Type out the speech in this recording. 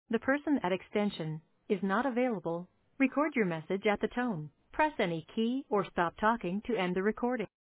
The person at extension is not available. Record your message at the tone. Press any key or stop talking to end the recording.